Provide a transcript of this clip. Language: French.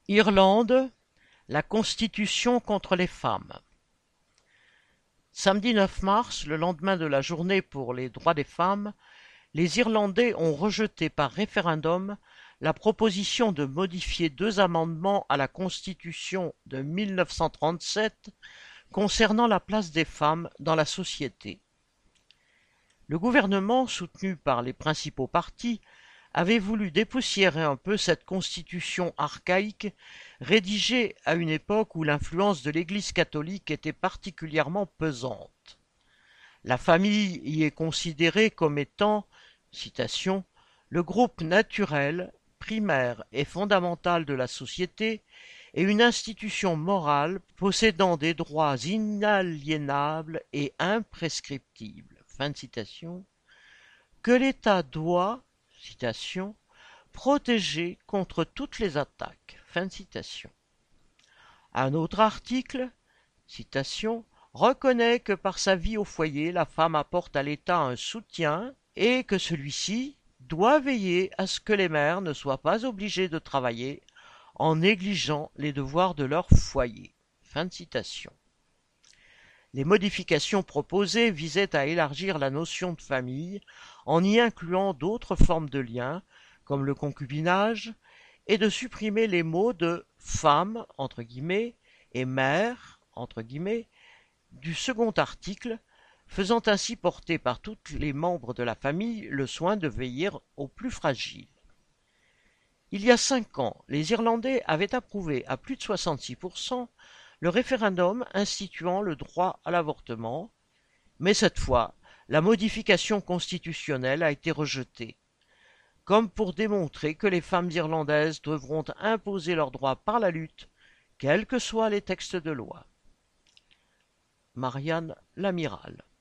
Irlande, la Constitution contre les femmes. Samedi 9 mars, le lendemain de la journée pour les droits des femmes, les Irlandais ont rejeté par référendum la proposition de modifier deux amendements à la Constitution de 1937 concernant la place des femmes dans la société. Le gouvernement, soutenu par les principaux partis, avait voulu dépoussiérer un peu cette constitution archaïque, rédigée à une époque où l'influence de l'Église catholique était particulièrement pesante. La famille y est considérée comme étant, citation, le groupe naturel, primaire et fondamental de la société et une institution morale possédant des droits inaliénables et imprescriptibles. Fin de citation. Que l'État doit, citation, protéger contre toutes les attaques. Fin de citation. Un autre article, citation, reconnaît que par sa vie au foyer, la femme apporte à l'État un soutien et que celui-ci doit veiller à ce que les mères ne soient pas obligées de travailler en négligeant les devoirs de leur foyer. Fin de citation. Les modifications proposées visaient à élargir la notion de famille en y incluant d'autres formes de liens, comme le concubinage, et de supprimer les mots de femme entre guillemets et mère entre guillemets du second article, faisant ainsi porter par tous les membres de la famille le soin de veiller aux plus fragiles. Il y a 5 ans, les Irlandais avaient approuvé à plus de 66% le référendum instituant le droit à l'avortement, mais cette fois, la modification constitutionnelle a été rejetée, comme pour démontrer que les femmes irlandaises devront imposer leurs droits par la lutte, quels que soient les textes de loi. Marianne Lamiral.